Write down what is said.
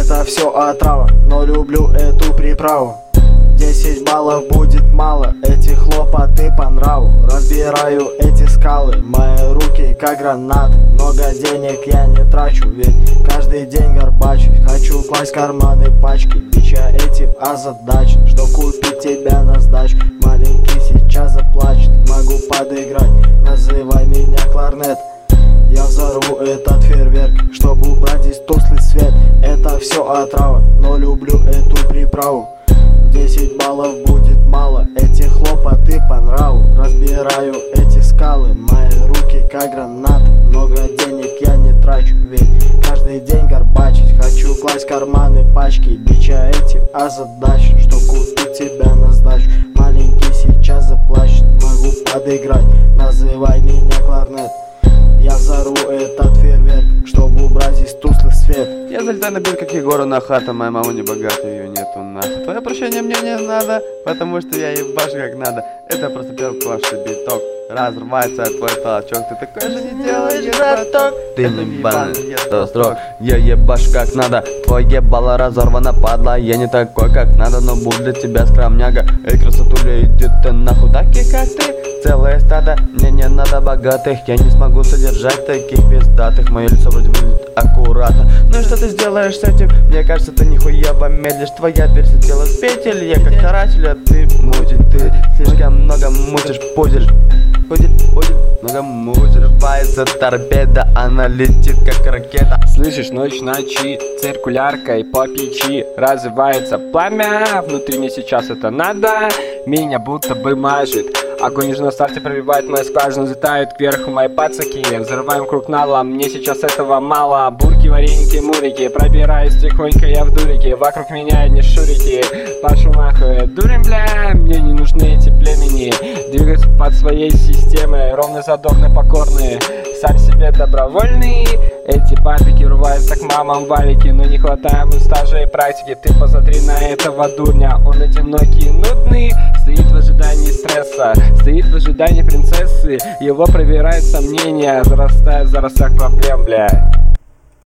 Это все отрава, но люблю эту приправу. 10 баллов будет мало, эти хлопоты по нраву. Разбираю эти скалы, мои руки как гранаты. Много денег я не трачу, ведь каждый день горбачусь. Хочу класть в карманы пачки, ведь я этим озадачен, что купить тебя на сдачу. Маленький сейчас заплачет, могу подыграть, называй меня кларнет. Я взорву этот фейерверк, чтобы убрать здесь тусклый свет. Это все отрава, но люблю эту приправу. 10 баллов будет мало, эти хлопоты по нраву. Разбираю эти скалы, мои руки как гранаты. Много денег я не трачу, ведь каждый день горбачить. Хочу класть в карманы пачки, бич я этим озадачен, что купить тебя на сдачу. Маленький сейчас заплачет, могу подыграть, называй меня кларнет. Я взорву этот фейерверк, чтобы убрать здесь тусклый свет. Я залетаю на берег, как Егора на хата. Моя мама не богата, ее нету нахуй. Твое прощение мне не надо, потому что я ебашу как надо. Это просто первый класс биток. Разрывается твой толчок. Ты такой же не делаешь, браток. Ты ебаный, 100 строк. Я ебашу как надо. Твое ебало разорвано, падла. Я не такой как надо, но буду для тебя скромняга. Эй, красотуля, иди ты нахуй, такие как ты. Целое стадо, мне не надо богатых. Я не смогу содержать таких пиздатых. Мое лицо вроде выглядит аккуратно. Ну и что ты сделаешь с этим? Мне кажется, ты нихуево медлишь. Твоя персетела с петель. Я как каратель, а ты мутить. Ты слишком много мутишь, пузишь. Пузель, много мутишь. Рвается торпеда, она летит как ракета. Слышишь, ночь ночи, циркуляркой по печи развивается пламя. Внутри мне сейчас это надо, меня будто бы мажет. Огонь уже на старте пробивает мою скважину, взлетают кверху мои пацаки. Взрываем круг нала, мне сейчас этого мало. Бурки, вареники, мурики, пробираюсь тихонько я в дурике. Вокруг меня одни шурики, пошел нахуй. Дурень, бля, мне не нужны эти племени. Двигаются под своей системой, ровно задорные, покорные. Сам себе добровольный. Эти папики рваются к мамам валики, но не хватает ему стажа и практики. Ты посмотри на этого дурня, он одинокий и нудный. Стоит в ожидании стресса, стоит в ожидании принцессы. Его проверяют сомнения, зарастает в заростях проблем, бля.